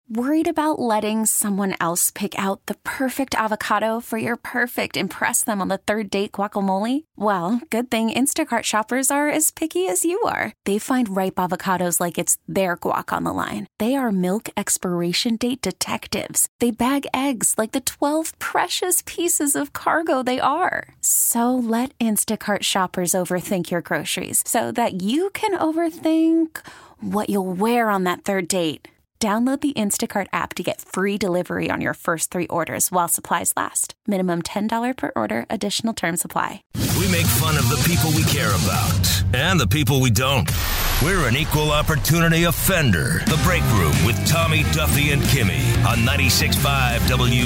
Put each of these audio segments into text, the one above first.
Worried about letting someone else pick out the perfect avocado for your perfect impress them on the third date guacamole? Well, good thing Instacart shoppers are as picky as you are. They find ripe avocados like it's their guac on the line. They are milk expiration date detectives. They bag eggs like the 12 precious pieces of cargo they are. So let Instacart shoppers overthink your groceries so that you can overthink what you'll wear on that third date. Download the Instacart app to get free delivery on your first 3 orders while supplies last. Minimum $10 per order. Additional terms apply. We make fun of the people we care about and the people we don't. We're an equal opportunity offender. The Break Room with Tommy, Duffy, and Kimmy on 96.5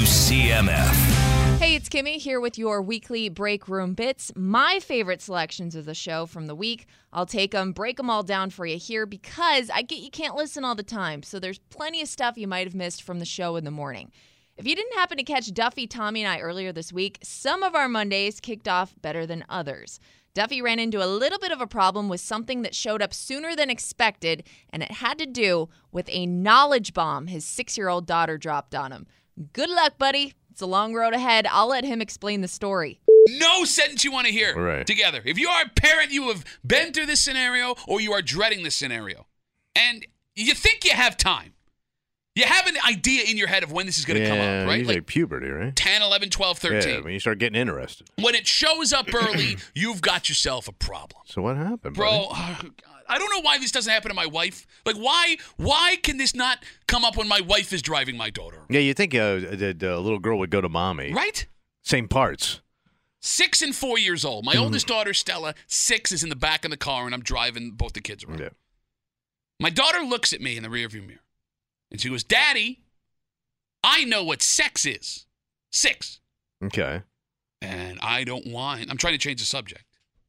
WCMF. Hey, it's Kimmy here with your weekly Break Room bits. My favorite selections of the show from the week. I'll take them, break them all down for you here because I get you can't listen all the time. So there's plenty of stuff you might have missed from the show in the morning. If you didn't happen to catch Duffy, Tommy, and I earlier this week, some of our Mondays kicked off better than others. Duffy ran into a little bit of a problem with something that showed up sooner than expected, and it had to do with a knowledge bomb his 6-year-old daughter dropped on him. Good luck, buddy. It's a long road ahead. I'll let him explain the story. No sentence you want to hear together. If you are a parent, you have been through this scenario or you are dreading this scenario. And you think you have time. You have an idea in your head of when this is going to come up, right? Usually like puberty, right? 10, 11, 12, 13. Yeah, when you start getting interested. When it shows up early, you've got yourself a problem. So what happened, Bro, buddy? I don't know why this doesn't happen to my wife. Like, why can this not come up when my wife is driving my daughter? Yeah, you think a little girl would go to mommy. Right? Same parts. 6 and 4 years old. My oldest daughter, Stella, 6, is in the back of the car, and I'm driving both the kids around. Yeah. My daughter looks at me in the rearview mirror, and she goes, Daddy, I know what sex is. 6. Okay. And I don't want. I'm trying to change the subject.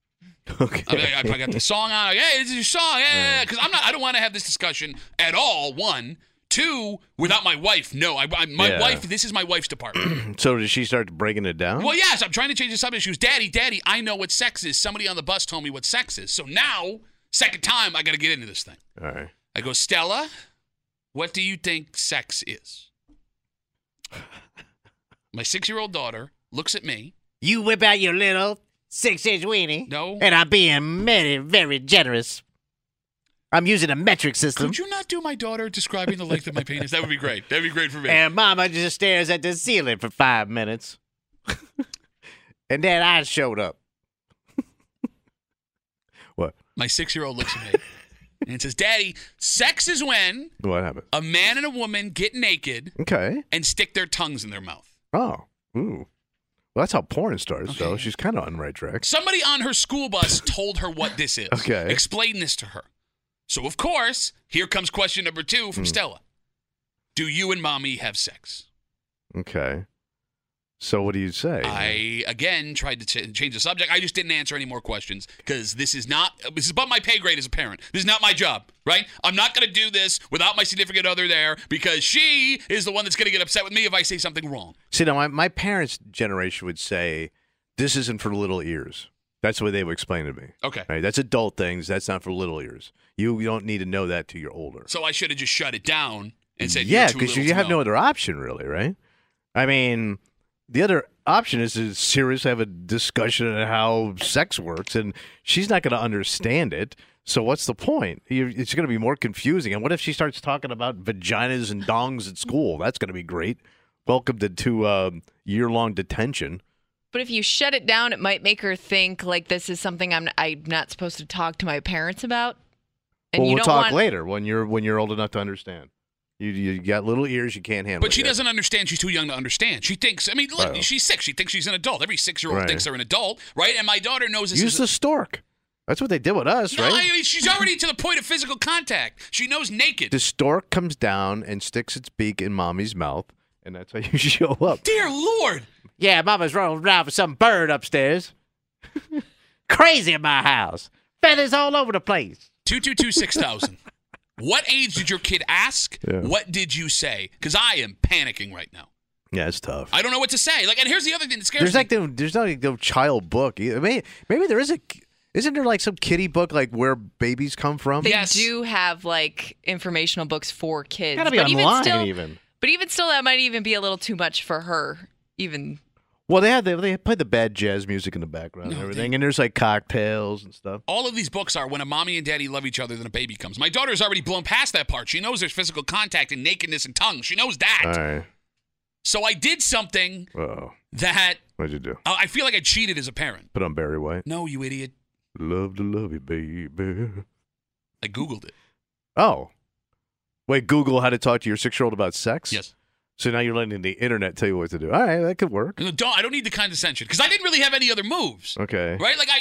Okay. I got the song on. Hey, this is your song. Yeah, because I don't want to have this discussion at all. 1, 2, without my wife. No, my wife. This is my wife's department. So did she start breaking it down? Well, yes. I'm trying to change the subject. She goes, Daddy, I know what sex is. Somebody on the bus told me what sex is. So now, second time, I got to get into this thing. All right. I go, Stella, what do you think sex is? My 6-year-old daughter looks at me. You whip out your little 6-inch weenie. No. And I'm being very, very generous. I'm using a metric system. Could you not do my daughter describing the length of my penis? That would be great. That would be great for me. And Mama just stares at the ceiling for 5 minutes. And then I showed up. What? My 6-year-old looks at me and says, Daddy, sex is when What happened? a man and a woman get naked Okay. and stick their tongues in their mouth. Oh. Ooh. Well, that's how porn starts, Okay. so she's kind of on the right track. Somebody on her school bus told her what this is. Okay. Explain this to her. So, of course, here comes question number 2 from Stella. Do you and Mommy have sex? Okay. So what do you say? I, again, tried to change the subject. I just didn't answer any more questions because this is above my pay grade as a parent. This is not my job, right? I'm not going to do this without my significant other there because she is the one that's going to get upset with me if I say something wrong. See, now, my parents' generation would say, this isn't for little ears. That's the way they would explain it to me. Okay. Right? That's adult things. That's not for little ears. You don't need to know that till you're older. So I should have just shut it down and said, yeah, because you have no other option, really, right? I mean, the other option is to seriously have a discussion on how sex works, and she's not going to understand it. So what's the point? It's going to be more confusing. And what if she starts talking about vaginas and dongs at school? That's going to be great. Welcome to year-long detention. But if you shut it down, it might make her think like this is something I'm not supposed to talk to my parents about. And well, you we'll don't talk later when you're old enough to understand. You got little ears you can't handle. But she doesn't understand. She's too young to understand. She thinks, I mean, look, she's 6. She thinks she's an adult. Every 6-year-old thinks they're an adult, right? And my daughter knows this. Use the stork. That's what they did with us, right? No, I mean, she's already to the point of physical contact. She knows naked. The stork comes down and sticks its beak in Mommy's mouth, and that's how you show up. Dear Lord. Yeah, Mama's rolling around with some bird upstairs. Crazy in my house. Feathers all over the place. 222-6000. What age did your kid ask? Yeah. What did you say? Because I am panicking right now. Yeah, it's tough. I don't know what to say. Like, and here's the other thing that scares me. There's no child book either. Maybe there is Isn't there like some kiddie book like where babies come from? They Yes. do have like informational books for kids. Gotta be but online even. But even still, that might even be a little too much for her. Even. Well, they play the bad jazz music in the background and everything, and there's like cocktails and stuff. All of these books are when a mommy and daddy love each other, then a baby comes. My daughter's already blown past that part. She knows there's physical contact and nakedness and tongue. She knows that. All right. So I did something Uh-oh. that What'd you do? I feel like I cheated as a parent. Put on Barry White. No, you idiot. Love to love you, baby. I Googled it. Oh. Wait, Google how to talk to your 6-year-old about sex? Yes. So now you're letting the internet tell you what to do. All right, that could work. I don't need the condescension because I didn't really have any other moves. Okay. Right? Like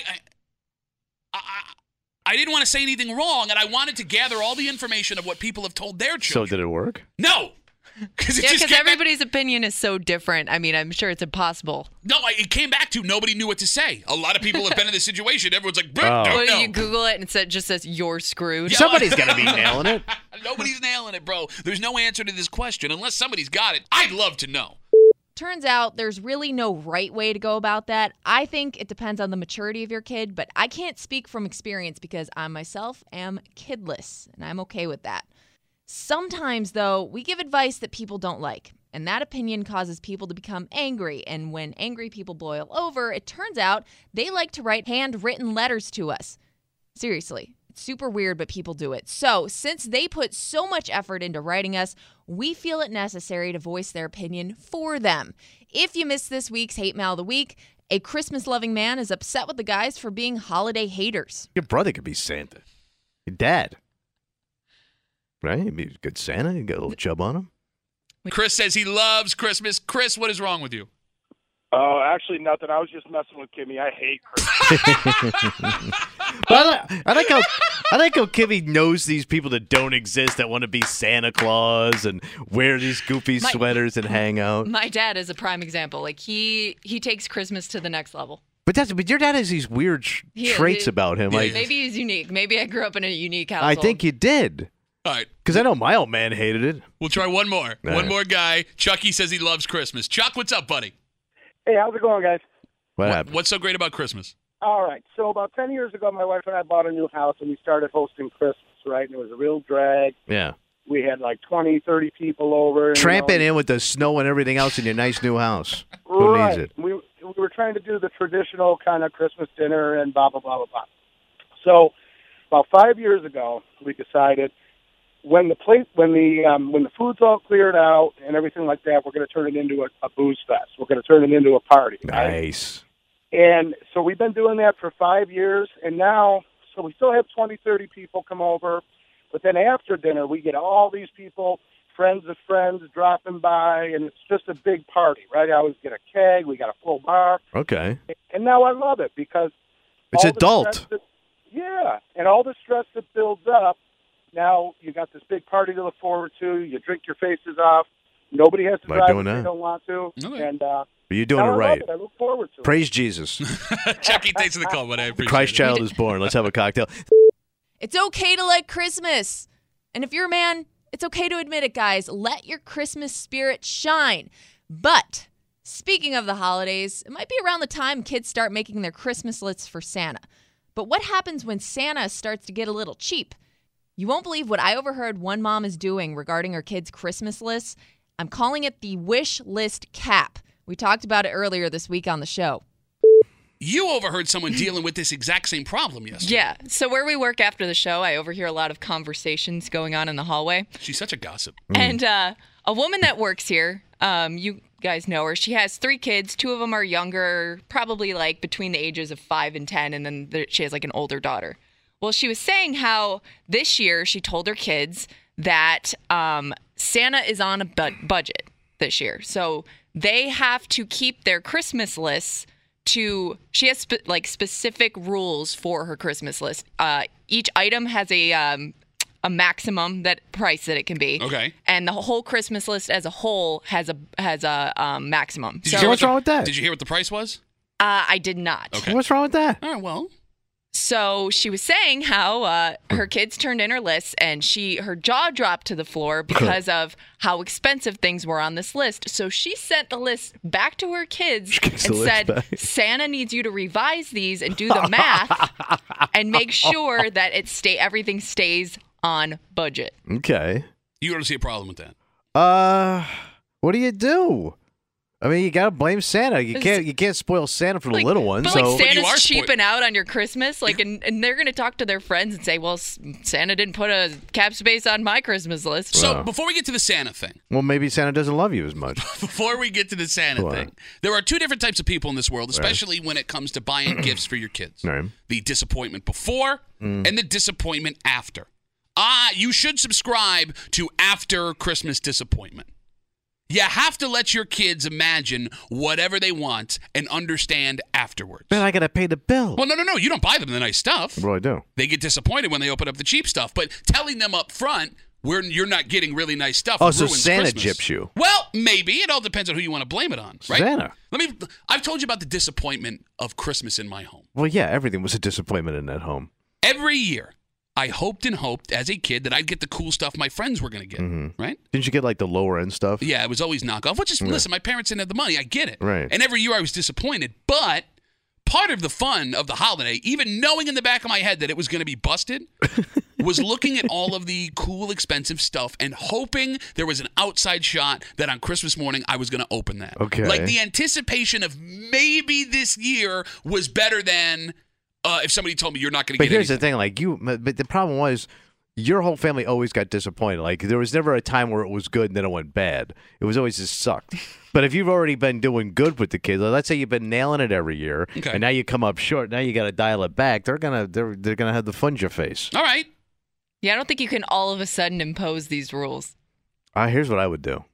I didn't want to say anything wrong, and I wanted to gather all the information of what people have told their So children. did it work? No. Because everybody's opinion is so different. I mean, I'm sure it's impossible. No, it came back to nobody knew what to say. A lot of people have been in this situation. Everyone's like, Oh. Well, no. you Google it and it just says you're screwed. Yeah. Somebody's got to be nailing it. Nobody's nailing it, bro. There's no answer to this question unless somebody's got it. I'd love to know. Turns out there's really no right way to go about that. I think it depends on the maturity of your kid, but I can't speak from experience because I myself am kidless, and I'm okay with that. Sometimes, though, we give advice that people don't like, and that opinion causes people to become angry, and when angry people boil over, it turns out they like to write handwritten letters to us. Seriously. It's super weird, but people do it. So, since they put so much effort into writing us, we feel it necessary to voice their opinion for them. If you missed this week's Hate Mail of the Week, a Christmas-loving man is upset with the guys for being holiday haters. Your brother could be Santa. Your dad. Right? He'd be a good Santa. You got a little chub on him. Chris says he loves Christmas. Chris, what is wrong with you? Oh, actually, nothing. I was just messing with Kimmy. I hate Christmas. But I like how Kimmy knows these people that don't exist that want to be Santa Claus and wear these goofy sweaters and hang out. My dad is a prime example. Like he takes Christmas to the next level. But your dad has these weird traits about him. Like Maybe he's unique. Maybe I grew up in a unique household. I think you did. All right. Because I know my old man hated it. We'll try one more. All One right. more guy. Chucky says he loves Christmas. Chuck, what's up, buddy? Hey, how's it going, guys? What happened? What's so great about Christmas? All right. So about 10 years ago, my wife and I bought a new house, and we started hosting Christmas, right? And it was a real drag. Yeah. We had like 20, 30 people over. And, Tramping in with the snow and everything else in your nice new house. Who right. needs it? We were trying to do the traditional kind of Christmas dinner and blah, blah, blah, blah, blah. So about 5 years ago, we decided when the food's all cleared out and everything like that, we're going to turn it into a booze fest. We're going to turn it into a party. Right? Nice. And so we've been doing that for 5 years, and now, so we still have 20, 30 people come over, but then after dinner, we get all these people, friends of friends, dropping by, and it's just a big party, right? I always get a keg, we got a full bar, Okay. and now I love it because It's all the adult. stress and all the stress that builds up, now you got this big party to look forward to, you drink your faces off, nobody has to Like drive doing if they that. don't want to, Okay. and But you're doing now it I right. love it. I look forward to it. Praise Jesus. Chucky, thanks for the call, buddy. I The appreciate Christ it. child is born. Let's have a cocktail. It's okay to like Christmas. And if you're a man, it's okay to admit it, guys. Let your Christmas spirit shine. But speaking of the holidays, it might be around the time kids start making their Christmas lists for Santa. But what happens when Santa starts to get a little cheap? You won't believe what I overheard one mom is doing regarding her kids' Christmas lists. I'm calling it the wish list cap. We talked about it earlier this week on the show. You overheard someone dealing with this exact same problem yesterday. Yeah. So where we work after the show, I overhear a lot of conversations going on in the hallway. She's such a gossip. And a woman that works here, you guys know her. She has 3 kids. 2 of them are younger, probably like between the ages of 5 and 10. And then she has like an older daughter. Well, she was saying how this year she told her kids that Santa is on a budget this year. So they have to keep their Christmas lists to, she has specific rules for her Christmas list. Each item has a maximum price that it can be. Okay. And the whole Christmas list as a whole has a maximum. Did you So hear what's wrong with that? Did you hear what the price was? I did not. Okay. What's wrong with that? All right, well, So she was saying how her kids turned in her lists and her jaw dropped to the floor because of how expensive things were on this list. So she sent the list back to her kids and said, Santa needs you to revise these and do the math and make sure that everything stays on budget. Okay. You don't see a problem with that? What do you do? I mean, you gotta blame Santa. You can't spoil Santa for the little ones. But so. Santa's cheaping out on your Christmas, and they're gonna talk to their friends and say, "Well, Santa didn't put a cap space on my Christmas list." So before we get to the Santa thing, well, maybe Santa doesn't love you as much. Before we get to the Santa thing, there are two different types of people in this world, especially when it comes to buying gifts for your kids: the disappointment before and the disappointment after. You should subscribe to After Christmas Disappointment. You have to let your kids imagine whatever they want and understand afterwards. Man, I got to pay the bill. Well, no. You don't buy them the nice stuff. What do I do? They get disappointed when they open up the cheap stuff. But telling them up front, you're not getting really nice stuff. Oh, so ruins Santa Christmas. gyps you. Well, maybe. It all depends on who you want to blame it on, right? Santa. I've told you about the disappointment of Christmas in my home. Well, yeah, everything was a disappointment in that home. Every year, I hoped and hoped as a kid that I'd get the cool stuff my friends were going to get, right? Didn't you get like the lower end stuff? Yeah, it was always knockoff. Which is, listen, my parents didn't have the money. I get it. Right. And every year I was disappointed. But part of the fun of the holiday, even knowing in the back of my head that it was going to be busted, was looking at all of the cool, expensive stuff and hoping there was an outside shot that on Christmas morning I was going to open that. Okay. Like the anticipation of maybe this year was better than if somebody told me you're not going to get anything. But here's the thing, but the problem was your whole family always got disappointed. Like there was never a time where it was good and then it went bad. It was always just sucked. But if you've already been doing good with the kids, like let's say you've been nailing it every year, and now you come up short, now you got to dial it back. They're gonna have the funge your face. All right. Yeah, I don't think you can all of a sudden impose these rules. Here's what I would do.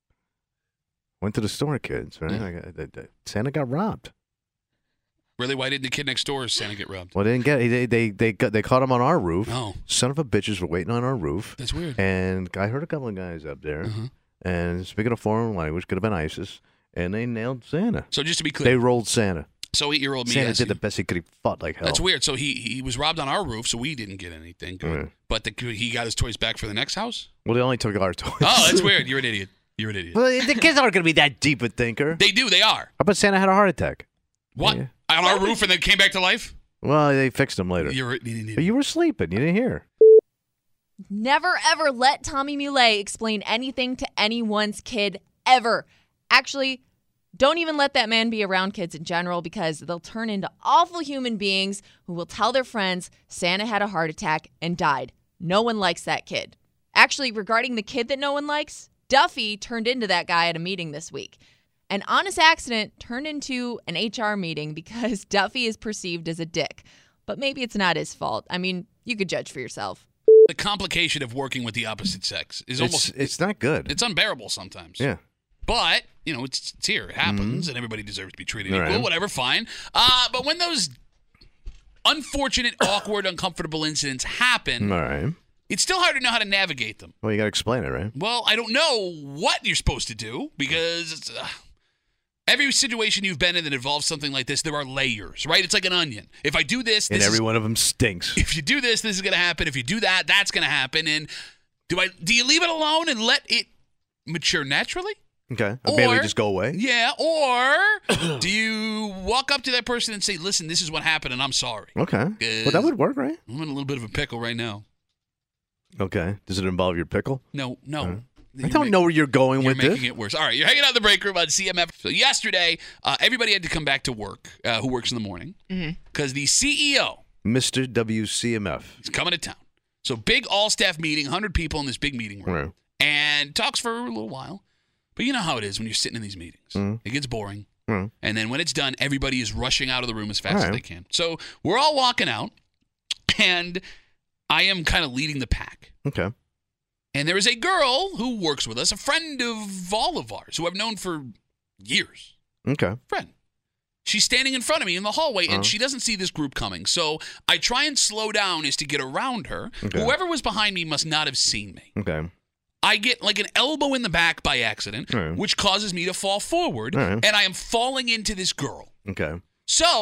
Went to the store, kids. Right? Santa got robbed. Really? Why didn't the kid next door Santa get robbed? Well, they didn't get it. They caught him on our roof. Oh. Son of a bitches were waiting on our roof. That's weird. And I heard a couple of guys up there. And speaking of foreign language, could have been ISIS. And they nailed Santa. So just to be clear. They rolled Santa. So 8-year-old me. Santa did the best he could. He fought like hell. That's weird. So he was robbed on our roof, so we didn't get anything. Good. But he got his toys back for the next house? Well, they only took our toys. Oh, that's weird. You're an idiot. Well, the kids aren't going to be that deep a thinker. They do. They are. How about Santa had a heart attack? What? Yeah. On our roof and then came back to life? Well, they fixed him later. But you were sleeping. You didn't hear. Never, ever let Tommy Muley explain anything to anyone's kid, ever. Actually, don't even let that man be around kids in general because they'll turn into awful human beings who will tell their friends Santa had a heart attack and died. No one likes that kid. Actually, regarding the kid that no one likes, Duffy turned into that guy at a meeting this week. An honest accident turned into an HR meeting because Duffy is perceived as a dick. But maybe it's not his fault. I mean, you could judge for yourself. The complication of working with the opposite sex is almost... It's not good. It's unbearable sometimes. Yeah. But, it's here. It happens, and everybody deserves to be treated equal. Whatever, fine. But when those unfortunate, awkward, uncomfortable incidents happen... It's still hard to know how to navigate them. Well, you got to explain it, right? Well, I don't know what you're supposed to do because every situation you've been in that involves something like this, there are layers, right? It's like an onion. If I do this, and every one of them stinks. If you do this is going to happen. If you do that, that's going to happen. And do you leave it alone and let it mature naturally? Okay. Or maybe just go away? Yeah. Or do you walk up to that person and say, listen, this is what happened and I'm sorry. Okay. Well, that would work, right? I'm in a little bit of a pickle right now. Okay. Does it involve your pickle? No. I don't know where you're going with this. You're making it worse. All right, you're hanging out in the break room on CMF. So yesterday, everybody had to come back to work who works in the morning because the CEO, Mr. WCMF, is coming to town. So big all-staff meeting, 100 people in this big meeting room, and talks for a little while. But you know how it is when you're sitting in these meetings. It gets boring. And then when it's done, everybody is rushing out of the room as fast as they can. So we're all walking out, and I am kind of leading the pack. Okay. And there is a girl who works with us, a friend of all of ours, who I've known for years. Okay. Friend. She's standing in front of me in the hallway, and she doesn't see this group coming. So I try and slow down as to get around her. Okay. Whoever was behind me must not have seen me. Okay. I get like an elbow in the back by accident, which causes me to fall forward, and I am falling into this girl. Okay. So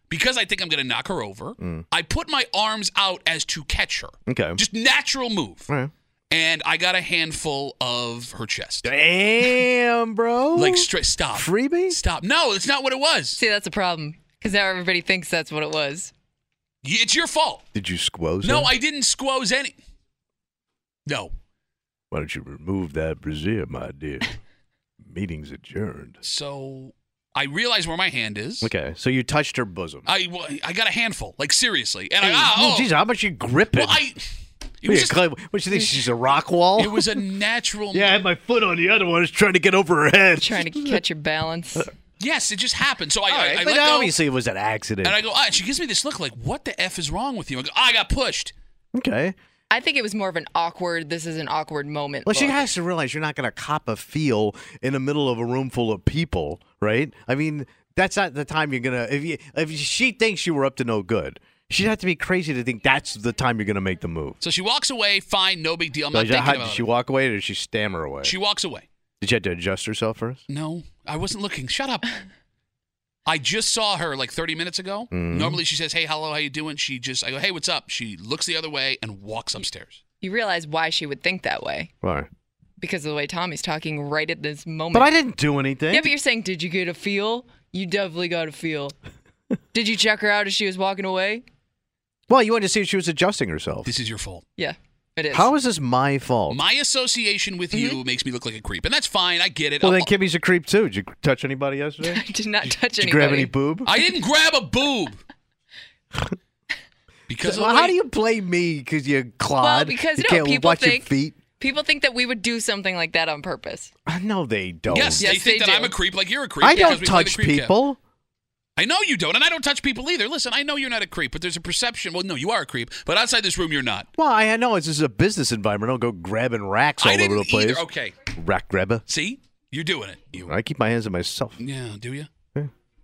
because I think I'm going to knock her over, I put my arms out as to catch her. Okay. Just natural move. All right. And I got a handful of her chest. Damn, bro. Like, straight, stop. Freebie? Stop. No, that's not what it was. See, that's a problem because now everybody thinks that's what it was. It's your fault. Did you squoze No, her? I didn't squoze any. No. Why don't you remove that brassiere, my dear? Meeting's adjourned. So I realized where my hand is. Okay, so you touched her bosom. I got a handful, like seriously. And Jeez, how much you grip it? Well, it was just, what you think, she's a rock wall? it was a natural. Yeah, I had my foot on the other one. I was trying to get over her head. Trying to catch your balance. Yes, it just happened. So I But let go, obviously it was an accident. and I go. And she gives me this look like, "What the f is wrong with you?" I go, "I got pushed." Okay. I think it was more of an awkward, this is an awkward moment. Well, she look. has to realize you're not going to cop a feel in the middle of a room full of people, right? I mean, that's not the time you're going to if she thinks you were up to no good. She'd have to be crazy to think that's the time you're going to make the move. So she walks away. Fine, no big deal. I'm So not thinking did about she it. walk away or did she stammer away? She walks away. Did you have to adjust herself first? No, I wasn't looking. Shut up. I just saw her like 30 minutes ago. Mm-hmm. Normally she says, "Hey, hello, how you doing?" I go, "Hey, what's up?" She looks the other way and walks upstairs. You realize why she would think that way. Why? Because of the way Tommy's talking right at this moment. But I didn't do anything. Yeah, but you're saying, did you get a feel? You definitely got a feel. Did you check her out as she was walking away? Well, you wanted to see if she was adjusting herself. This is your fault. Yeah, it is. How is this my fault? My association with you makes me look like a creep, and that's fine. I get it. Well, then Kimmy's a creep too. Did you touch anybody yesterday? I did not touch Did you anybody. grab any boob? I didn't grab a boob. Because Well, how do you blame me because you Claude? Well, because, you you know, can't people watch your think- feet. People think that we would do something like that on purpose. No, they don't. Yes, Yes, they think they that do. I'm a creep like you're a creep. I because don't we play the touch creep game. people. I know you don't, and I don't touch people either. Listen, I know you're not a creep, but there's a perception. Well, no, you are a creep, but outside this room, you're not. Well, I know this is a business environment. I don't go grabbing racks all I over didn't the place. either. Okay, Rack grabber. see, you're doing it. You, I keep my hands on myself. yeah, do you? Yeah.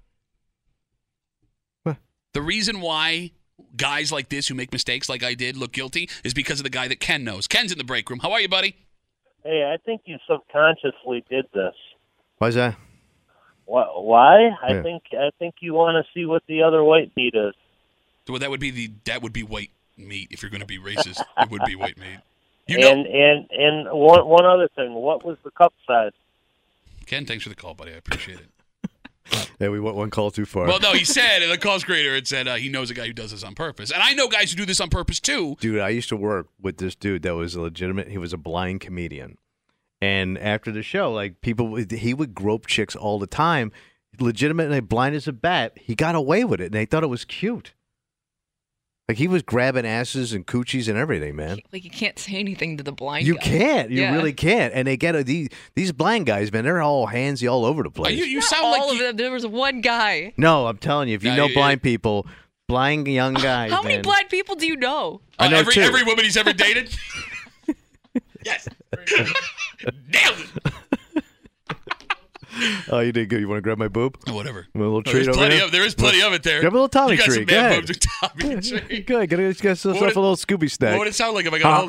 What? The reason why guys like this who make mistakes like I did look guilty is because of the guy that Ken knows. Ken's in the break room. How are you, buddy? Hey, I think you subconsciously did this. Why's that? Why? I Yeah. think you want to see what the other white meat is. Well, that would be white meat. If you're going to be racist, it would be white meat. You know, And one other thing. What was the cup size? Ken, thanks for the call, buddy. I appreciate it. Yeah, we went one call too far. Well, no, he said in the call creator, it said he knows a guy who does this on purpose, and I know guys who do this on purpose too. Dude, I used to work with this dude that was legitimate. He was a blind comedian. And after the show, like he would grope chicks all the time, legitimately blind as a bat. He got away with it, and they thought it was cute. Like he was grabbing asses and coochies and everything, man. Like, you can't say anything to the blind You guy. can't. You Yeah. really can't. And they get these blind guys, man. They're all handsy all over the place. You Not sound all like of them. There was one guy. No, I'm telling you, if you No, know you- blind people, blind young guys, How many man. blind people do you know? I know two. every woman he's ever dated. Yes, nailed it. Oh, you did good. You want to grab my boob? Oh, whatever. A little There's treat over plenty there? of there is plenty of it there. Grab a little Tommy you got treat. some Go man ahead. boobs with Tommy tree. Good. Get yourself a would it- little Scooby snack. What would it sound like if I got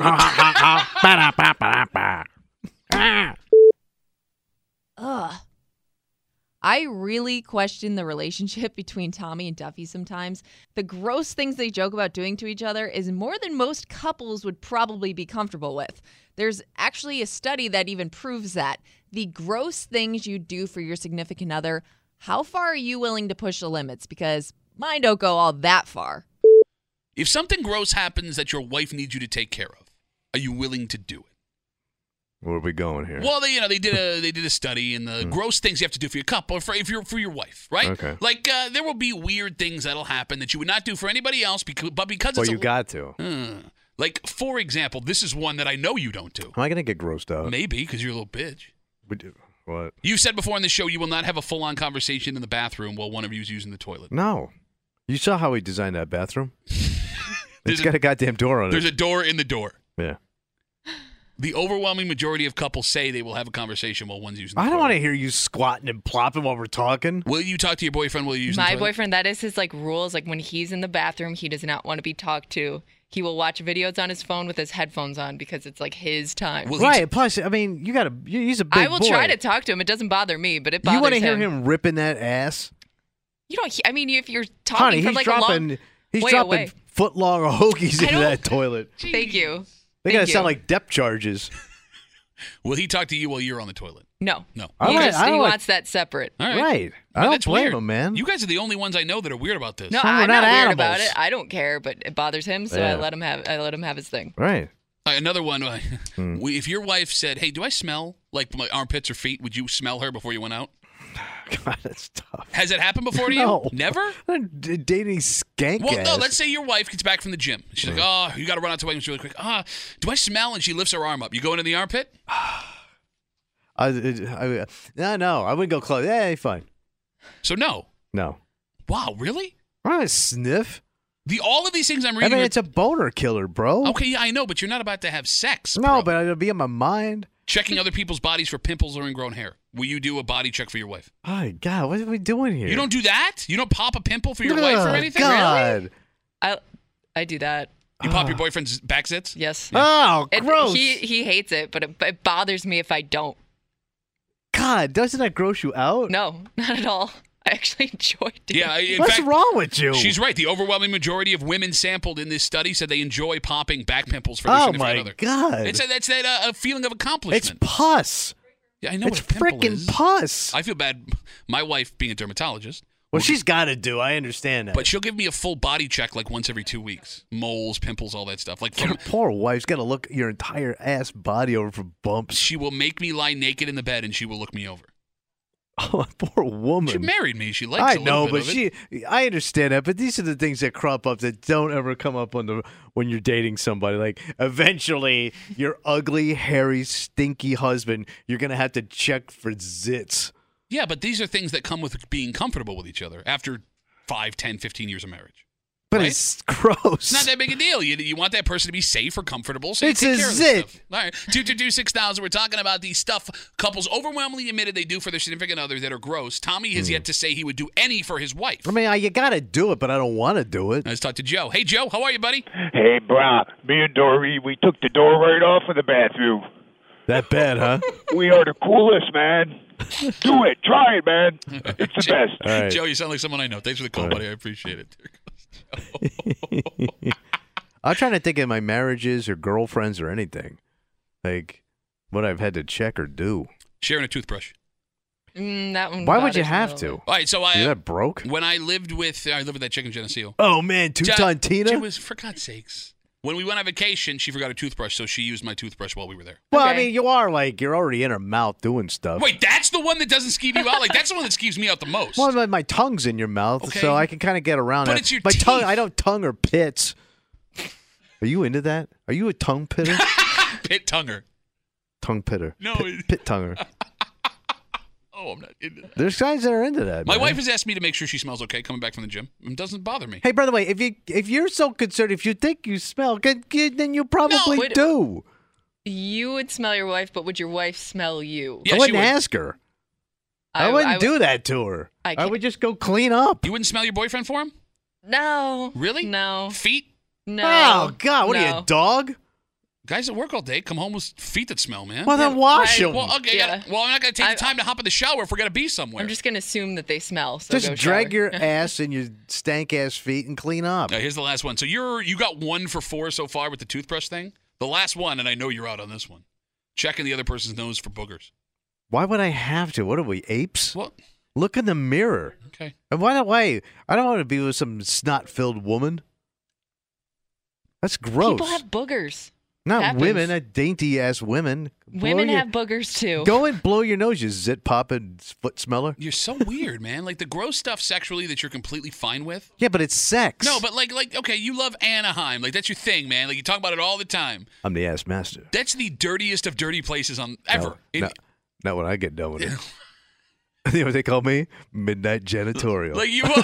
a hold of Ugh. I really question the relationship between Tommy and Duffy sometimes. The gross things they joke about doing to each other is more than most couples would probably be comfortable with. There's actually a study that even proves that. The gross things you do for your significant other, how far are you willing to push the limits? Because mine don't go all that far. If something gross happens that your wife needs you to take care of, are you willing to do it? Where are we going here? Well, they did a study in the gross things you have to do for your couple or for your wife, right? Okay. Like there will be weird things that'll happen that you would not do for anybody else, because Well, it's you got to. like, for example, this is one that I know you don't do. Am I going to get grossed out? Maybe because you're a little bitch. What? You said before in the show you will not have a full-on conversation in the bathroom while one of you is using the toilet. No. You saw how he designed that bathroom? There's It's got a goddamn door on There's it. a door in the door. Yeah. The overwhelming majority of couples say they will have a conversation while one's using the I don't toilet. want to hear you squatting and plopping while we're talking. Will you talk to your boyfriend while you're using the My toilet? boyfriend, that is his rules. Like when he's in the bathroom, he does not want to be talked to. He will watch videos on his phone with his headphones on because it's like his time. Well, Right. Plus, I mean, he's a big I will boy. try to talk to him. It doesn't bother me, but it bothers You want to hear him. him ripping that ass? You don't. I mean, if you're talking Honey, from he's like a dropping long he's way dropping away. foot-long hoagies I into don't- that toilet. Thank you. They Thank gotta sound you. like depth charges. Will he talk to you while you're on the toilet? No. No. I He, like- just, I he like- wants that separate. All right. Right. I Well, don't that's blame weird. him, man. You guys are the only ones I know that are weird about this. No, Some are I'm not not weird about animals. it. I don't care, but it bothers him, so Yeah. I let him have his thing. Right. Another one. Hmm. If your wife said, "Hey, do I smell like my armpits or feet?" Would you smell her before you went out? God, that's tough. Has it happened before to you? No. Never? Dating skank Well, no. ass. Let's say your wife gets back from the gym. She's like, "Oh, you got to run out to the washroom really quick." Do I smell? And she lifts her arm up. You go into the armpit? No, I wouldn't go close. Yeah, fine. So no. No. Wow, really? I'm not gonna sniff. All of these things I'm I reading. mean, it's a boner killer, bro. Okay, yeah, I know, but you're not about to have sex. No, bro. but it'll be in my mind. Checking other people's bodies for pimples or ingrown hair. Will you do a body check for your wife? Oh, God, what are we doing here? You don't do that? You don't pop a pimple for your wife or anything? God. I do that. You pop your boyfriend's back zits? Yes. Oh, gross. He hates it, but it bothers me if I don't. God, doesn't that gross you out? No, not at all. I actually enjoy doing Yeah, it. in What's fact, wrong with you? she's right. The overwhelming majority of women sampled in this study said they enjoy popping back pimples for their Oh, significant my other. God. That's that feeling of It's accomplishment. pus. Yeah, I know It's what a pimple freaking is. pus. I feel bad. My wife, being a dermatologist, Well, she's got to do. I understand that. but she'll give me a full body check like once every 2 weeks. Moles, pimples, all that stuff. Like your from, poor wife's got to look your entire ass body over for bumps. she will make me lie naked in the bed and she will look me over. Oh, poor woman. She married me. She likes I a little know, bit but of it. I understand that. But these are the things that crop up that don't ever come up when you're dating somebody. Like eventually, your ugly, hairy, stinky husband, you're gonna have to check for zits. Yeah, but these are things that come with being comfortable with each other after 5, 10, 15 years of marriage. But Right? it's gross. It's not that big a deal. You want that person to be safe or comfortable, so you It's take a care of zit. this stuff. All right, 222-6000. We're talking about the stuff couples overwhelmingly admitted they do for their significant other that are gross. Tommy has yet to say he would do any for his wife. I mean, you got to do it, but I don't want to do it. Let's talk to Joe. Hey, Joe, how are you, buddy? Hey, brah, me and Dory, we took the door right off of the bathroom. That bad, huh? We are the coolest, man. Do it. Try it, man. It's the best. All right. Joe, you sound like someone I know. Thanks for the call, All right. buddy. I appreciate it. I'm trying to think of my marriages or girlfriends or anything. Like what I've had to check or do. Sharing a toothbrush. That one. Why would you bothers me a have little to? All right, so Is that broke? when I lived with that chick in Geneseo. Oh, man. Two-ton Tina? She was, for God's sakes. When we went on vacation, she forgot a toothbrush, so she used my toothbrush while we were there. Well, I Okay. mean, you're already in her mouth doing stuff. Wait, that's the one that doesn't skeeve you out? Like, that's the one that skeeves me out the most. Well, my tongue's in your mouth, Okay. so I can kind of get around But it. it's your my tongue, teeth. I don't tongue or pits. Are you into that? Are you a tongue pitter? Pit tonguer. Tongue pitter. No, Pit tonguer. Oh, I'm not into that. There's guys that are into that. My man. wife has asked me to make sure she smells okay coming back from the gym. It doesn't bother me. Hey, by the way, if you're so concerned, if you think you smell, then you probably wait- do. You would smell your wife, but would your wife smell you? Yeah, I she wouldn't would. ask her. I wouldn't do that to her. I I would just go clean up. You wouldn't smell your boyfriend for him? No. Really? No. Feet? No. Oh God, what are you, No. a dog? Guys that work all day come home with feet that smell, man. Well, then wash right. them. Well, okay. Yeah. I'm not going to take I- the time to hop in the shower if we're going to be somewhere. I'm just gonna assume that they smell. So Just go drag shower. your ass and your stank ass feet and clean up. Here's the last one. So you got 1 for 4 so far with the toothbrush thing. The last one, and I know you're out on this one. Checking the other person's nose for boogers. Why would I have to? What are we, apes? Well, Look in the mirror. okay. And why? I don't want to be with some snot-filled woman. That's gross. People have boogers. Not happens. women, dainty ass women. Women have boogers too. Go and blow your nose, you zit popping foot smeller. You're so weird, man. Like the gross stuff sexually that you're completely fine with. Yeah, but it's sex. No, but like okay, you love Anaheim. Like that's your thing, man. Like you talk about it all the time. I'm the ass master. That's the dirtiest of dirty places on ever. Not when I get done with it. You know what they call me? Midnight janitorial. Like you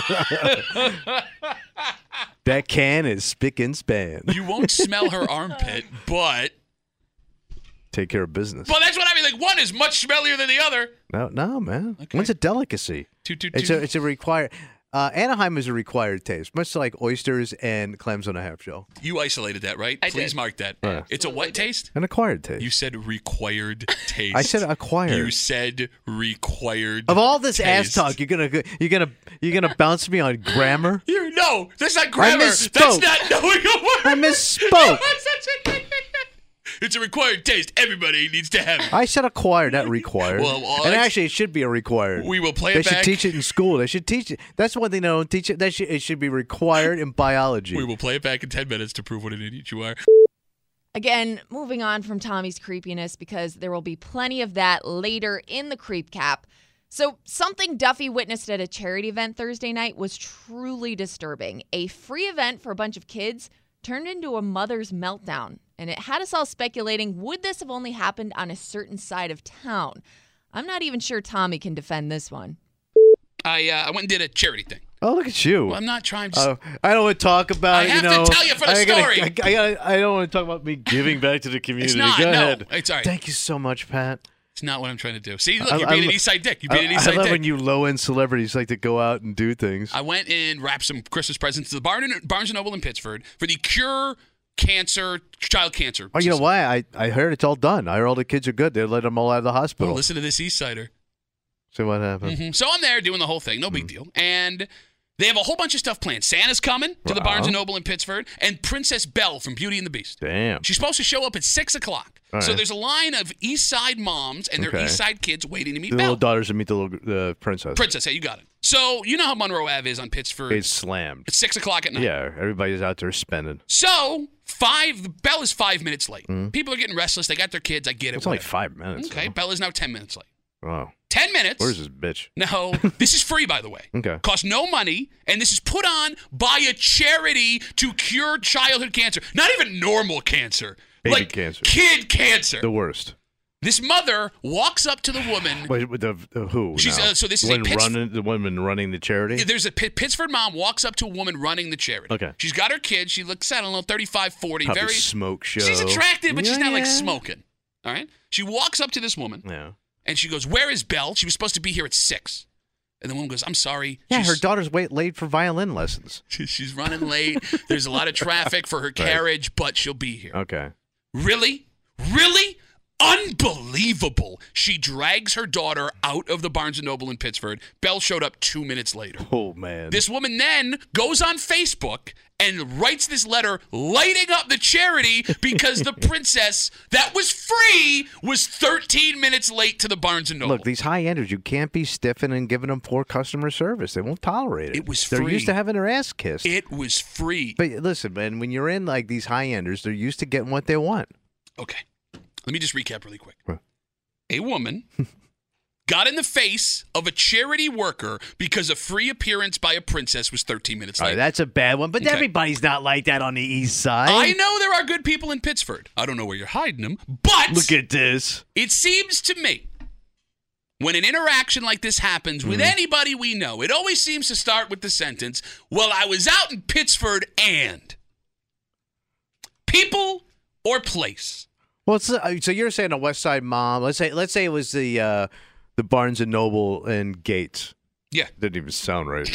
That can is spick and span. you won't smell her armpit, but Take care of business. that's what I mean. Like one is much smellier than the other. No, man. Okay. One's a delicacy. Two. It's a required. Anaheim is a required taste, much like oysters and clams on a half shell. You isolated that, right? I Please did. mark that. Yeah. It's a what taste? An acquired taste. You said required taste. I said acquired. You said required. Of all this ass taste. talk, you're gonna bounce me on grammar? No, that's not grammar. misspoke. That's not knowing a word. I misspoke. It's a required taste. Everybody needs to have it. I said acquired, not required. Well, and actually, it should be a required. We will play They it back. should teach it in school. They should teach it. That's one thing they don't teach it. It should be required in biology. We will play it back in 10 minutes to prove what an idiot you are. Again, moving on from Tommy's creepiness because there will be plenty of that later in the creep cap. So something Duffy witnessed at a charity event Thursday night was truly disturbing. A free event for a bunch of kids turned into a mother's meltdown, and it had us all speculating, would this have only happened on a certain side of town? I'm not even sure Tommy can defend this one. I went and did a charity thing. Oh, look at you. Well, I'm not trying to... I don't want to talk about I it. have you know, to tell you for the story. I don't want to talk about me giving back to the community. It's not. Go No, ahead. it's all right. Thank you so much, Pat. It's not what I'm trying to do. See, look, you're being an Eastside dick. You're being an I Eastside love dick. when you low-end celebrities like to go out and do things. I went and wrapped some Christmas presents to the Barnes & Noble in Pittsford for the Cure Child Cancer. Oh, you know why? I heard it's all done. I heard all the kids are good. They let them all out of the hospital. Well, listen to this Eastsider. See what happened. Mm-hmm. So I'm there doing the whole thing. No big deal. And they have a whole bunch of stuff planned. Santa's coming to the Barnes & Noble in Pittsburgh, and Princess Belle from Beauty and the Beast. Damn. She's supposed to show up at 6 o'clock. All So right. there's a line of East Side moms and their Okay. East Side kids waiting to meet The Belle. little daughters to meet the princess. Princess, yeah, you got it. So you know how Monroe Ave is on Pittsburgh. It's slammed. It's 6 o'clock at night. Yeah, everybody's out there spending. So Belle is 5 minutes late. People are getting restless. They got their kids. I get it. It's only whatever. 5 minutes. Okay, Belle is now 10 minutes late. Oh. 10 minutes. Where's this bitch? No, this is free, by the way. Okay. Costs no money, and this is put on by a charity to cure childhood cancer. Not even normal cancer. Baby like cancer. Kid cancer. The worst. This mother walks up to the woman. Wait, the who? She's now? so this is the a the woman running the charity. There's a Pittsford mom walks up to a woman running the charity. Okay. She's got her kid. She looks, I don't know, 35, 40. Probably very smoke show. She's attractive, but she's not like Yeah. smoking. All right. She walks up to this woman. Yeah. And she goes, "Where is Belle? She was supposed to be here at 6." And the woman goes, "I'm sorry." Yeah, her daughter's late for violin lessons. She's running late. There's a lot of traffic for her carriage, but she'll be here. Okay. Really? Really? Unbelievable. She drags her daughter out of the Barnes & Noble in Pittsburgh. Belle showed up 2 minutes later. Oh, man. This woman then goes on Facebook and writes this letter lighting up the charity because the princess that was free was 13 minutes late to the Barnes & Noble. Look, these high-enders, you can't be stiffing and giving them poor customer service. They won't tolerate it. It was They're free. used to having their ass kissed. It was free. But listen, man, when you're in like these high-enders, they're used to getting what they want. Okay. Let me just recap really quick. Right. A woman got in the face of a charity worker because a free appearance by a princess was 13 minutes All late. right, that's a bad one, but Okay. everybody's not like that on the east side. I know there are good people in Pittsburgh. I don't know where you're hiding them, but Look at this. it seems to me when an interaction like this happens with anybody we know, it always seems to start with the sentence, "Well, I was out in Pittsburgh and..." People or place? Well, so you're saying a West Side mom. Let's say it was the Barnes and Noble and Gates. Yeah. Didn't even sound right.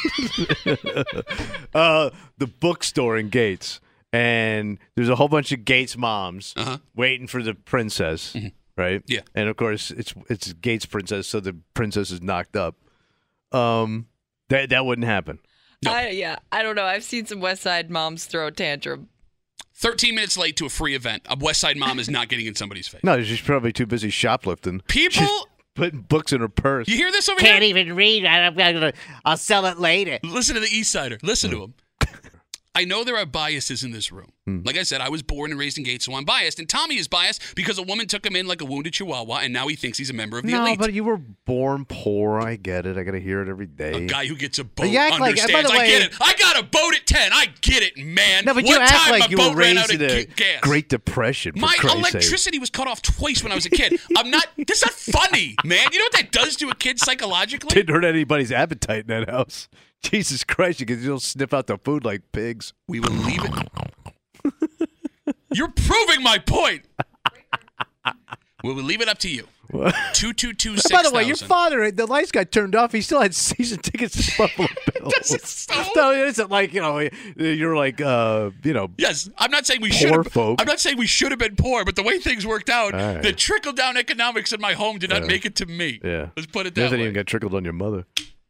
The bookstore in Gates, and there's a whole bunch of Gates moms waiting for the princess, right? Yeah. And of course, it's Gates princess, so the princess is knocked up. That wouldn't happen. No. I don't know. I've seen some West Side moms throw a tantrum. 13 minutes late to a free event. A West Side mom is not getting in somebody's face. No, she's probably too busy shoplifting. People... She's putting books in her purse. You hear this over Can't here? even read. I'll sell it later. Listen to the East Sider. Listen to him. I know there are biases in this room. Like I said, I was born and raised in Gates, so I'm biased. And Tommy is biased because a woman took him in like a wounded chihuahua, and now he thinks he's a member of the No, elite. but you were born poor. I get it. I got to hear it every day. A guy who gets a boat You act like- by understands. the I way- get it. I got a boat at 10. I get it, man. No, but One you act time like my you boat were ran out raised of in a gas. Great Depression. For My Christ's sake. electricity was cut off twice when I was a kid. That's not funny, man. You know what that does to a kid psychologically? Didn't hurt anybody's appetite in that house. Jesus Christ, you can still sniff out the food like pigs. We will leave it. You're proving my point. We'll leave it up to you. 222-6000. By the way, your father, the lights got turned off. He still had season tickets to Buffalo Bills. No, it isn't like, you're like, Yes, I'm not saying we should have. folk. I'm not saying we should have been poor, but the way things worked out, right. the trickle-down economics in my home did not make it to me. Yeah. Let's put it It that doesn't way. even get trickled on your mother.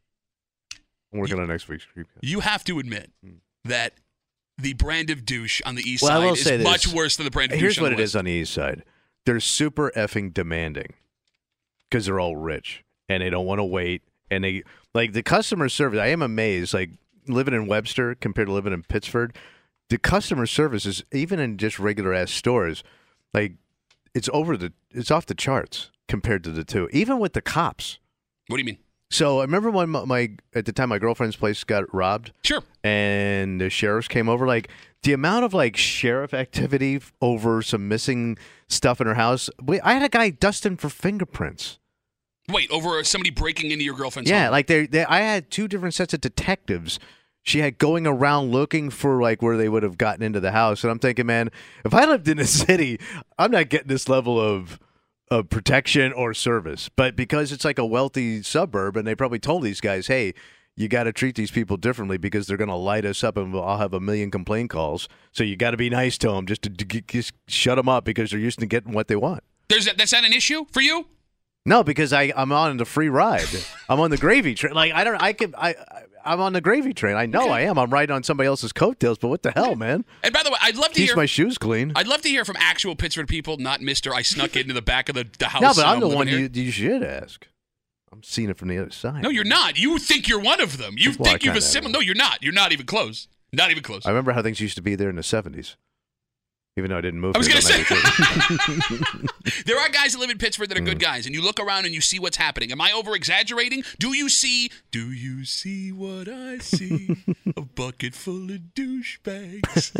I'm working on next week's Creepcast. You have to admit that the brand of douche on the east Well, I will side say is this. much worse than the brand of Here's douche on what the it west. is on the east side. They're super effing demanding because they're all rich and they don't want to wait. And they like the customer service. I am amazed. Like living in Webster compared to living in Pittsford, the customer service is even in just regular ass stores. Like it's off the charts compared to the two. Even with the cops. What do you mean? So I remember when at the time my girlfriend's place got robbed. Sure. And the sheriffs came over. Like the amount of like sheriff activity over some missing stuff in her house. I had a guy dusting for fingerprints. Wait, over somebody breaking into your girlfriend's Yeah, home? like I had two different sets of detectives. She had going around looking for like where they would have gotten into the house. And I'm thinking, man, if I lived in a city, I'm not getting this level of protection or service. But because it's like a wealthy suburb, and they probably told these guys, hey, you got to treat these people differently because they're going to light us up and I'll have a million complaint calls. So you got to be nice to them just to just shut them up because they're used to getting what they want. That's not an issue for you? No, because I'm on the free ride. I'm on the gravy train. Like I'm on the gravy train. I know I am. I'm riding on somebody else's coattails, but what the hell, man? And by the way, I'd love to Keeps hear my shoes clean. I'd love to hear from actual Pittsburgh people, not Mr. I snuck into the back of the house. No, but I'm the living one here. you should ask. I'm seeing it from the other side. No, you're not. You think you're one of them. You Well, I think you've kinda assimilate. am. No, you're not. You're not even close. Not even close. I remember how things used to be there in the 70s. Even though I didn't move I was here going to till say, 92. there are guys that live in Pittsburgh that are Mm. good guys, and you look around and you see what's happening. Am I over-exaggerating? Do you see what I see? A bucket full of douchebags.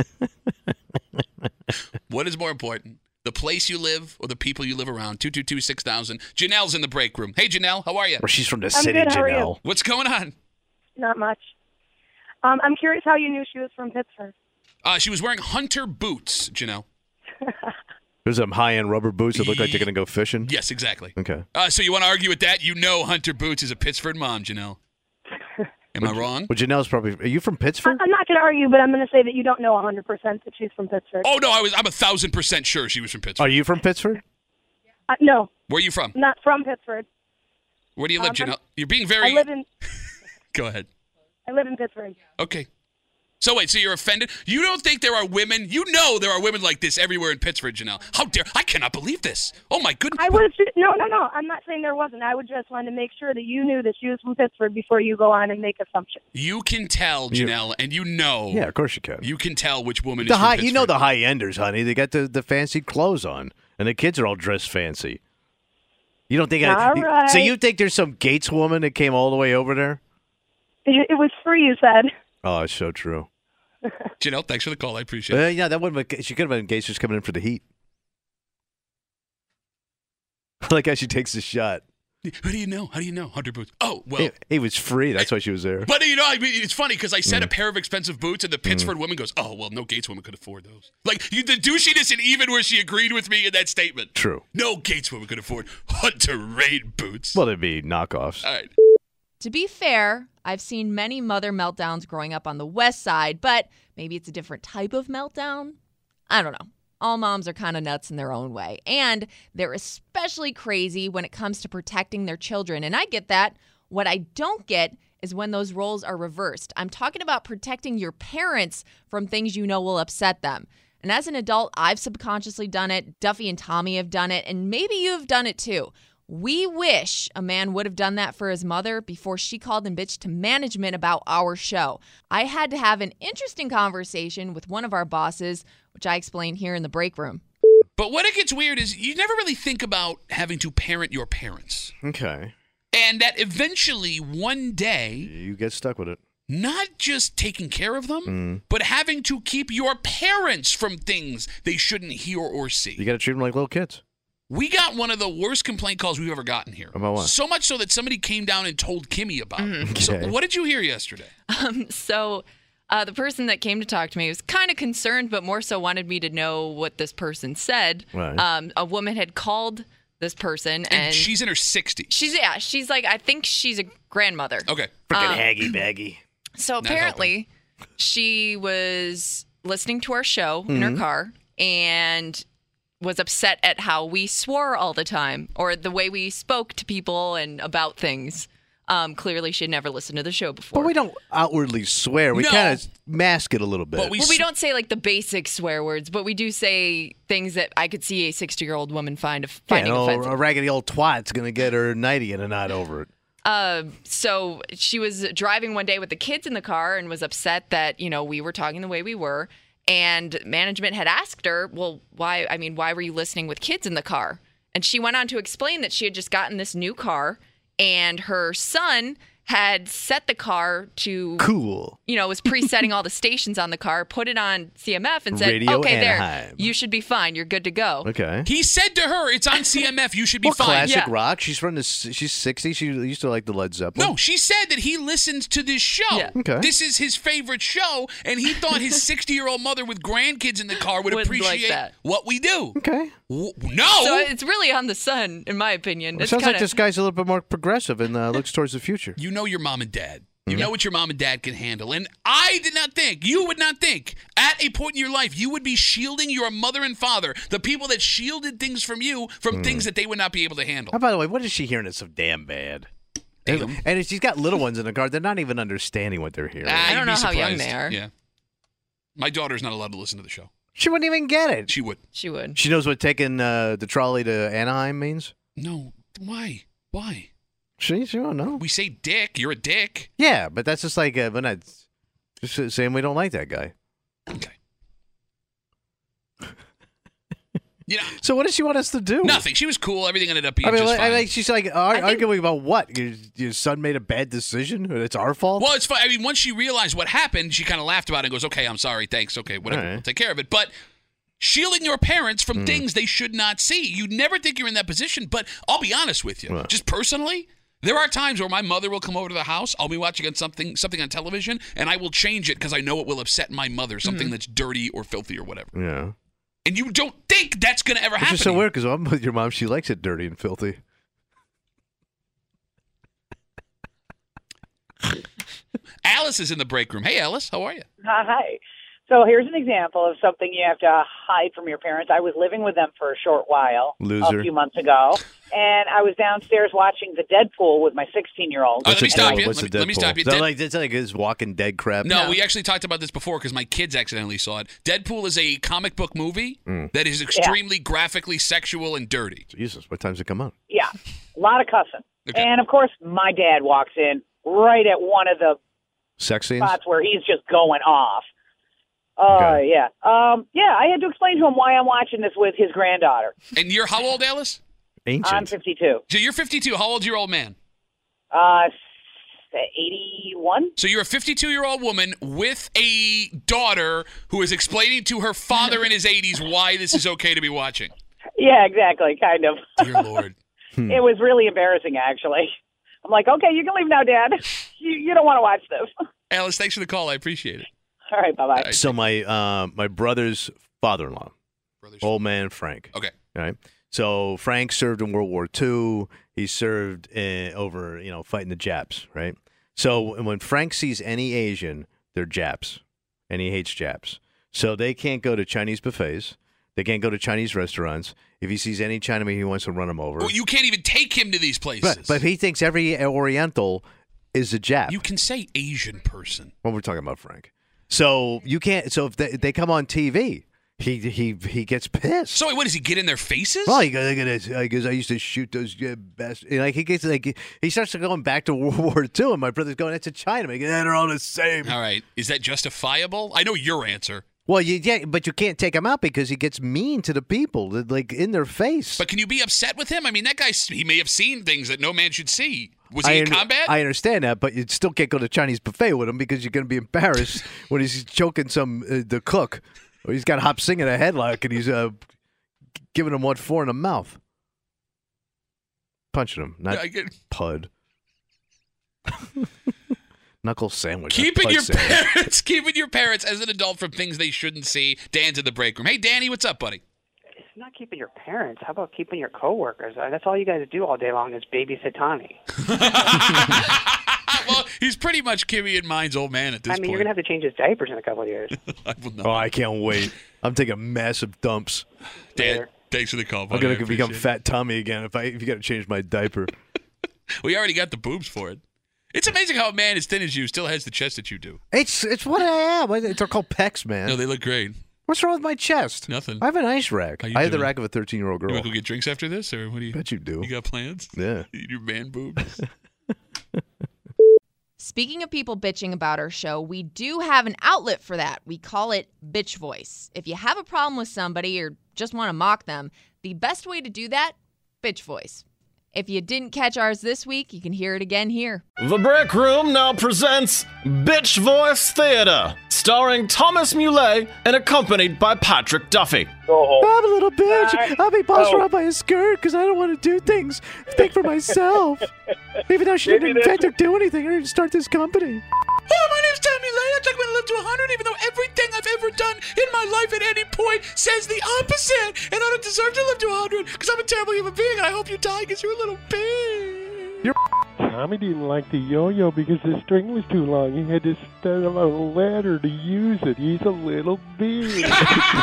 What is more important, the place you live or the people you live around? 222-6000. Janelle's in the break room. Hey, Janelle, how are you? Well, she's from the I'm city, good. How are you? Janelle. What's going on? Not much. I'm curious how you knew she was from Pittsburgh. She was wearing hunter boots, Janelle. There's some high-end rubber boots that look like they're going to go fishing. Yes, exactly. Okay. So you want to argue with that? You know Hunter Boots is a Pittsford mom, Janelle. Am I wrong? Well, Janelle's probably... Are you from Pittsburgh? I'm not going to argue, but I'm going to say that you don't know 100% that she's from Pittsburgh. Oh, no, I'm 1,000% sure she was from Pittsburgh. Are you from Pittsburgh? No. Where are you from? I'm not from Pittsburgh. Where do you live, Janelle? You're being I very... live in Go ahead. Pittsburgh. Okay. So wait, so you're offended? You don't think there are women... You know there are women like this everywhere in Pittsburgh, Janelle. How dare... I cannot believe this. Oh, my goodness. No. I'm not saying there wasn't. I would just want to make sure that you knew that she was from Pittsburgh before you go on and make assumptions. You can tell, Janelle, and you know... Yeah, of course you can. You can tell which woman is from Pittsburgh. You know the high-enders, honey. They got the fancy clothes on, and the kids are all dressed fancy. You don't think... All right. So you think there's some Gates woman that came all the way over there? It was free, you said. Oh, it's so true. Janelle, thanks for the call. I appreciate it. Yeah, that wouldn't have, she could have been engaged just coming in for the heat. I like how she takes the shot. How do you know? How do you know? Hunter Boots. Oh, well. It was free. That's why she was there. But, I mean, it's funny because I said a pair of expensive boots, and the Pittsburgh woman goes, oh, well, no Gates woman could afford those. Like, the douchiness, and even where she agreed with me in that statement. True. No Gates woman could afford Hunter Rain boots. Well, they'd be knockoffs. All right. To be fair, I've seen many mother meltdowns growing up on the west side, but maybe it's a different type of meltdown. I don't know. All moms are kind of nuts in their own way, and they're especially crazy when it comes to protecting their children, and I get that. What I don't get is when those roles are reversed. I'm talking about protecting your parents from things you know will upset them. And as an adult, I've subconsciously done it. Duffy and Tommy have done it, and maybe you've done it too. We wish a man would have done that for his mother before she called and bitched to management about our show. I had to have an interesting conversation with one of our bosses, which I explain here in the break room. But what it gets weird is you never really think about having to parent your parents. Okay. And that eventually one day... You get stuck with it. Not just taking care of them, but having to keep your parents from things they shouldn't hear or see. You got to treat them like little kids. We got one of the worst complaint calls we've ever gotten here. About what? So much so that somebody came down and told Kimmy about it. So Okay. what did you hear yesterday? So the person that came to talk to me was kind of concerned, but more so wanted me to know what this person said. Right. A woman had called this person. And she's in her 60s. She's like, I think she's a grandmother. Okay. Freaking Haggy Baggy. So apparently she was listening to our show in her car and was upset at how we swore all the time or the way we spoke to people and about things. Clearly, she had never listened to the show before. But we don't outwardly swear. We kind of mask it a little bit. Well, we don't say like the basic swear words, but we do say things that I could see a 60-year-old woman finding offensive. A raggedy old twat's going to get her nightie in a knot over it. So she was driving one day with the kids in the car and was upset that, we were talking the way we were. And management had asked her, well, why were you listening with kids in the car? And she went on to explain that she had just gotten this new car and her son had set the car to cool. Was presetting all the stations on the car, put it on CMF and said, Radio okay, Anaheim. there, you should be fine. You're good to go. Okay. He said to her, it's on CMF. You should be fine. Classic rock. She's 60. She used to like the Led Zeppelin. No, she said that he listens to this show. Yeah. Okay. This is his favorite show, and he thought his 60-year-old mother with grandkids in the car would appreciate what we do. Okay. No. So it's really on the son, in my opinion. It sounds like this guy's a little bit more progressive and looks towards the future. You know your mom and dad. You know what your mom and dad can handle. And I you would not think, at a point in your life, you would be shielding your mother and father, the people that shielded things from you, from things that they would not be able to handle. Oh, by the way, what is she hearing that's so damn bad? And if she's got little ones in the car, they're not even understanding what they're hearing. I don't know how young they are. Yeah. My daughter's not allowed to listen to the show. She wouldn't even get it. She would. She would. She knows what taking the trolley to Anaheim means? No. Why? She don't know. We say dick. You're a dick. Yeah, but that's just like we're not just saying we don't like that guy. Okay. So what does she want us to do? Nothing. She was cool. Everything ended up being just fine. She's like arguing about what? Your son made a bad decision? It's our fault? Well, it's fine. I mean, once she realized what happened, she kind of laughed about it and goes, okay, I'm sorry. Thanks. Okay, whatever. Right. We'll take care of it. But shielding your parents from things they should not see. You'd never think you're in that position, but I'll be honest with you. What? Just personally, there are times where my mother will come over to the house. I'll be watching something on television, and I will change it because I know it will upset my mother, something that's dirty or filthy or whatever. Yeah. And you don't think that's going to ever happen. It's just so weird because I'm with your mom. She likes it dirty and filthy. Alice is in the break room. Hey, Alice, how are you? Hi. So here's an example of something you have to hide from your parents. I was living with them for a short while, Loser. a few months ago, and I was downstairs watching the Deadpool with my 16-year-old. Let me stop you. What's Let me stop you. It's like this Walking Dead crap. No, we actually talked about this before because my kids accidentally saw it. Deadpool is a comic book movie that is extremely graphically sexual and dirty. Jesus, what time's it come out? Yeah, a lot of cussing. Okay. And, of course, my dad walks in right at one of the sex scenes spots where he's just going off. Yeah. I had to explain to him why I'm watching this with his granddaughter. And you're how old, Alice? Ancient. I'm 52. So you're 52. How old's your old man? 81. So you're a 52-year-old woman with a daughter who is explaining to her father in his 80s why this is okay to be watching. Yeah, exactly, kind of. Dear Lord. It was really embarrassing, actually. I'm like, okay, you can leave now, Dad. You don't want to watch this. Alice, thanks for the call. I appreciate it. All right, bye-bye. Right, so my brother's father-in-law, old man Frank. Okay. All right. So Frank served in World War II. He served over, fighting the Japs, right? So when Frank sees any Asian, they're Japs, and he hates Japs. So they can't go to Chinese buffets. They can't go to Chinese restaurants. If he sees any Chinaman, he wants to run him over. Well, you can't even take him to these places. But he thinks every Oriental is a Jap. You can say Asian person. Well, we're talking about Frank. So you can't. So if they come on TV, he gets pissed. So what does he get in their faces? Well, he goes, I used to shoot those best. He gets he starts going back to World War II, and my brother's going, "It's a Chinaman. They're all the same." All right, is that justifiable? I know your answer. Well, but you can't take him out because he gets mean to the people, like in their face. But can you be upset with him? I mean, that guy, he may have seen things that no man should see. Was he in combat? I understand that, but you still can't go to Chinese buffet with him because you're going to be embarrassed when he's choking the cook, or he's got Hop Sing in a headlock and he's giving him 1-4 in the mouth, punching him, not pud. Knuckle sandwich. Keeping your parents as an adult from things they shouldn't see. Dan's in the break room. Hey, Danny, what's up, buddy? not keeping your parents. How about keeping your coworkers? That's all you guys do all day long is babysit Tommy. Well, he's pretty much Kimmy and mine's old man at this point. You're going to have to change his diapers in a couple of years. I will not. Oh, I can't wait. I'm taking massive dumps. Dad, thanks for the call, buddy. I'm going to become Fat Tommy again if you got to change my diaper. We already got the boobs for it. It's amazing how a man as thin as you still has the chest that you do. It's what I am. They're called pecs, man. No, they look great. What's wrong with my chest? Nothing. I have an ice rack. I have the rack of a 13-year-old girl. You want to go get drinks after this, or what do you? Bet you do. You got plans? Yeah. Your man boobs. Speaking of people bitching about our show, we do have an outlet for that. We call it Bitch Voice. If you have a problem with somebody or just want to mock them, the best way to do that, Bitch Voice. If you didn't catch ours this week, you can hear it again here. The Break Room now presents Bitch Voice Theater, starring Thomas Muley and accompanied by Patrick Duffy. I'm a little bitch. I'll be bossed around by a skirt because I don't want to do things. Think for myself. Even though she didn't invent or do anything or even start this company. Oh, my name's Tommy Lay. I'm going to live to 100, even though everything I've ever done in my life at any point says the opposite. And I don't deserve to live to 100 because I'm a terrible human being, and I hope you die because you're a little bitch. Tommy didn't like the yo-yo because the string was too long. He had to stand on a ladder to use it. He's a little bitch. Oh,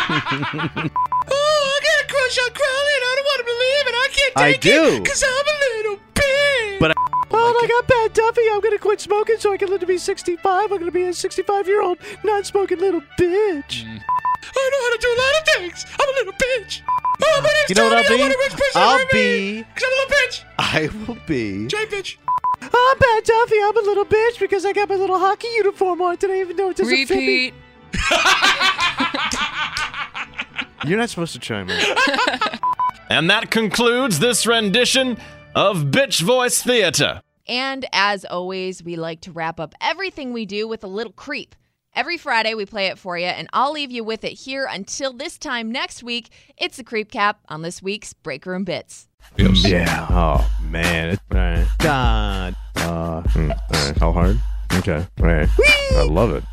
I got a crush on Crowley, and I don't want him to leave, and I can't take it because I'm a little bitch. But oh my God, Pat Duffy, I'm going to quit smoking so I can live to be 65. I'm going to be a 65-year-old non-smoking little bitch. I know how to do a lot of things. I'm a little bitch. Oh, my name's You know what Tommy. I'll I be? want a rich person I'll to be- because I'm a little bitch. I will be... Giant bitch. I'm Pat Duffy. I'm a little bitch because I got my little hockey uniform on today, even though it doesn't fit me. Repeat. You're not supposed to chime in. And that concludes this rendition of Bitch Voice Theater. And as always, we like to wrap up everything we do with a little creep. Every Friday, we play it for you, and I'll leave you with it here until this time next week. It's the Creep Cap on this week's Break Room Bits. Yeah. Oh, man. All right. God. All right. How hard? Okay. All right. I love it.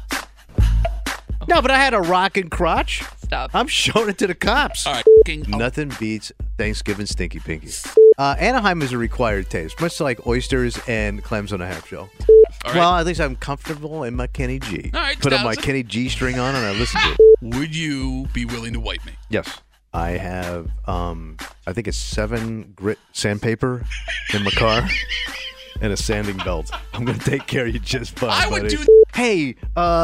No, but I had a rockin' crotch. Stop. I'm showing it to the cops. All right. Nothing beats Thanksgiving Stinky Pinky. Anaheim is a required taste, much like oysters and clams on a half shell. All right. Well, at least I'm comfortable in my Kenny G. All right, Put on my Stowser. Kenny G string on and I listen to it. Would you be willing to wipe me? Yes. I have, I think it's 7 grit sandpaper in my car and a sanding belt. I'm going to take care of you just fine, I would buddy. do Hey,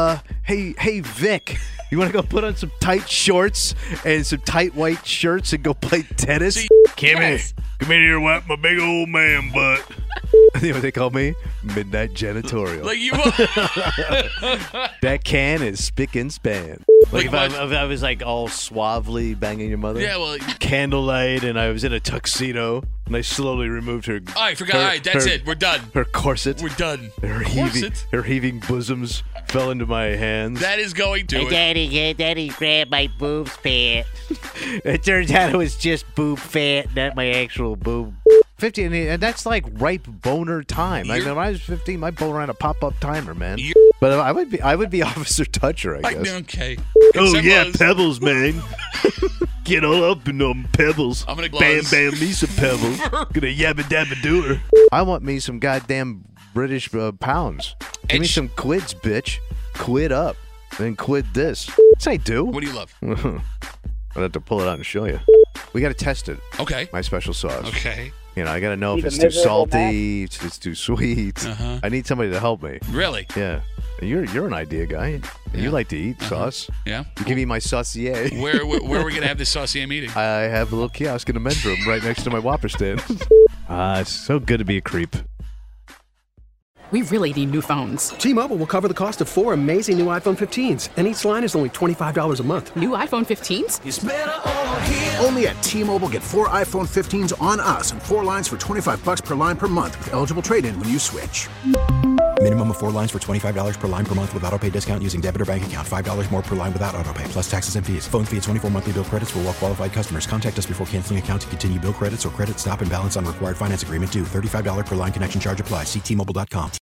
Vic, you want to go put on some tight shorts and some tight white shirts and go play tennis? Kimmy, come in here and wipe my big old man butt. You know what they call me? Midnight janitorial. Like you That can is spick and span. Like if I was like all suavely banging your mother. Yeah, well. Candlelight, and I was in a tuxedo, and I slowly removed her. All right, forgot. All right, that's it. We're done. Her corset. We're done. Her heaving bosoms fell into my hands. That is going to it. Daddy grabbed my boobs fat. It turns out it was just boob fat, not my actual boob. 15, and that's like ripe boner time. I mean, when I was 15, my boner had a pop-up timer, man. But I would be Officer Toucher, I guess. Okay. Oh yeah, pebbles, man. Get all up in them pebbles. I'm gonna bam glazz. me some pebbles. Gonna yabba dabba do her. I want me some goddamn British pounds. Give me some quids, bitch. Quid up. Then quid this. Yes, I do. What do you love? I'll have to pull it out and show you. We got to test it. Okay. My special sauce. Okay. You know, I got to know if He's it's a too miserable salty, if it's too sweet. Uh-huh. I need somebody to help me. Really? Yeah. You're an idea guy. You like to eat sauce. Yeah. You give me my saucier. Where are we going to have this saucier meeting? I have a little kiosk in the men's room right next to my Whopper stand. It's so good to be a creep. We really need new phones. T-Mobile will cover the cost of 4 amazing new iPhone 15s, and each line is only $25 a month. New iPhone 15s? It's better over here. Only at T-Mobile, get 4 iPhone 15s on us and 4 lines for $25 per line per month with eligible trade-in when you switch. Minimum of 4 lines for $25 per line per month with autopay discount using debit or bank account. $5 more per line without autopay, plus taxes and fees. Phone fee at 24 monthly bill credits for well-qualified customers. Contact us before canceling account to continue bill credits or credit stop and balance on required finance agreement due. $35 per line connection charge applies. See T-Mobile.com.